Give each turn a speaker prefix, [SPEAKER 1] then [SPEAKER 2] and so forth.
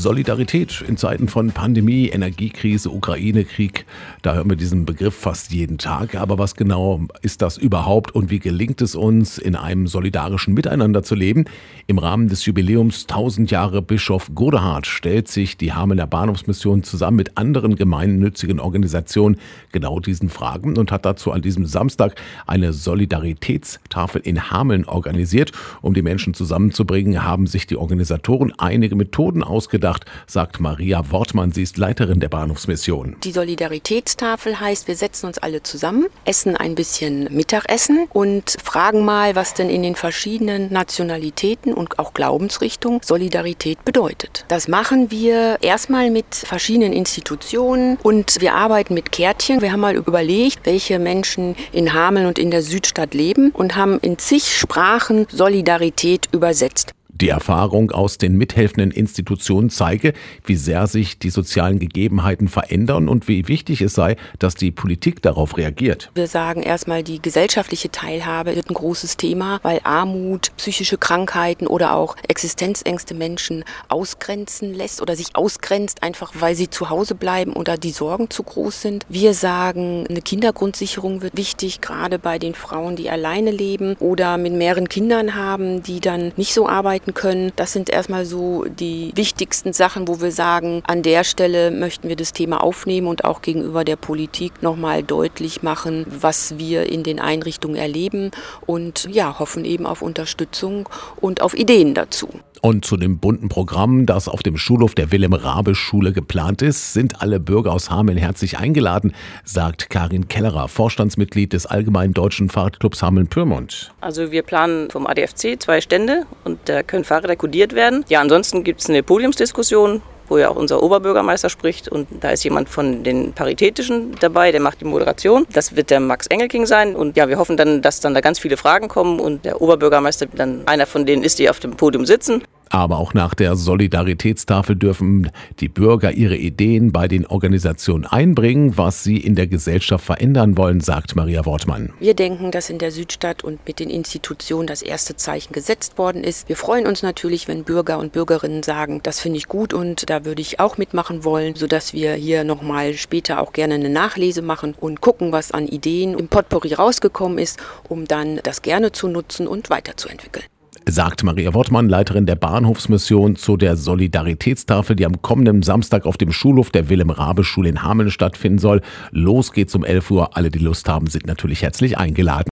[SPEAKER 1] Solidarität in Zeiten von Pandemie, Energiekrise, Ukraine-Krieg, da hören wir diesen Begriff fast jeden Tag. Aber was genau ist das überhaupt und wie gelingt es uns, in einem solidarischen Miteinander zu leben? Im Rahmen des Jubiläums 1000 Jahre Bischof Godehard stellt sich die Hamelner Bahnhofsmission zusammen mit anderen gemeinnützigen Organisationen genau diesen Fragen und hat dazu an diesem Samstag eine Solidaritätstafel in Hameln organisiert. Um die Menschen zusammenzubringen, haben sich die Organisatoren einige Methoden ausgedacht, sagt Maria Wortmann, sie ist Leiterin der Bahnhofsmission.
[SPEAKER 2] Die Solidaritätstafel heißt, wir setzen uns alle zusammen, essen ein bisschen Mittagessen und fragen mal, was denn in den verschiedenen Nationalitäten und auch Glaubensrichtungen Solidarität bedeutet. Das machen wir erstmal mit verschiedenen Institutionen und wir arbeiten mit Kärtchen. Wir haben mal überlegt, welche Menschen in Hameln und in der Südstadt leben und haben in zig Sprachen Solidarität übersetzt.
[SPEAKER 1] Die Erfahrung aus den mithelfenden Institutionen zeige, wie sehr sich die sozialen Gegebenheiten verändern und wie wichtig es sei, dass die Politik darauf reagiert.
[SPEAKER 2] Wir sagen erstmal, die gesellschaftliche Teilhabe wird ein großes Thema, weil Armut, psychische Krankheiten oder auch Existenzängste Menschen ausgrenzen lässt oder sich ausgrenzt, einfach weil sie zu Hause bleiben oder die Sorgen zu groß sind. Wir sagen, eine Kindergrundsicherung wird wichtig, gerade bei den Frauen, die alleine leben oder mit mehreren Kindern haben, die dann nicht so arbeiten können. Das sind erstmal so die wichtigsten Sachen, wo wir sagen, an der Stelle möchten wir das Thema aufnehmen und auch gegenüber der Politik nochmal deutlich machen, was wir in den Einrichtungen erleben und ja, hoffen eben auf Unterstützung und auf Ideen dazu.
[SPEAKER 1] Und zu dem bunten Programm, das auf dem Schulhof der Wilhelm-Raabe-Schule geplant ist, sind alle Bürger aus Hameln herzlich eingeladen, sagt Karin Kellerer, Vorstandsmitglied des Allgemeinen Deutschen Fahrradclubs Hameln-Pyrmont.
[SPEAKER 3] Also wir planen vom ADFC 2 Stände und da können Fahrräder kodiert werden. Ja, ansonsten gibt es eine Podiumsdiskussion, wo ja auch unser Oberbürgermeister spricht und da ist jemand von den Paritätischen dabei, der macht die Moderation. Das wird der Max Engelking sein und ja, wir hoffen dann, dass dann da ganz viele Fragen kommen und der Oberbürgermeister dann einer von denen ist, die auf dem Podium sitzen.
[SPEAKER 1] Aber auch nach der Solidaritätstafel dürfen die Bürger ihre Ideen bei den Organisationen einbringen, was sie in der Gesellschaft verändern wollen, sagt Maria Wortmann.
[SPEAKER 2] Wir denken, dass in der Südstadt und mit den Institutionen das erste Zeichen gesetzt worden ist. Wir freuen uns natürlich, wenn Bürger und Bürgerinnen sagen, das finde ich gut und da würde ich auch mitmachen wollen, sodass wir hier nochmal später auch gerne eine Nachlese machen und gucken, was an Ideen im Potpourri rausgekommen ist, um dann das gerne zu nutzen und weiterzuentwickeln.
[SPEAKER 1] Sagt Maria Wortmann, Leiterin der Bahnhofsmission, zu der Solidaritätstafel, die am kommenden Samstag auf dem Schulhof der Wilhelm-Raabe-Schule in Hameln stattfinden soll. Los geht's um 11 Uhr. Alle, die Lust haben, sind natürlich herzlich eingeladen.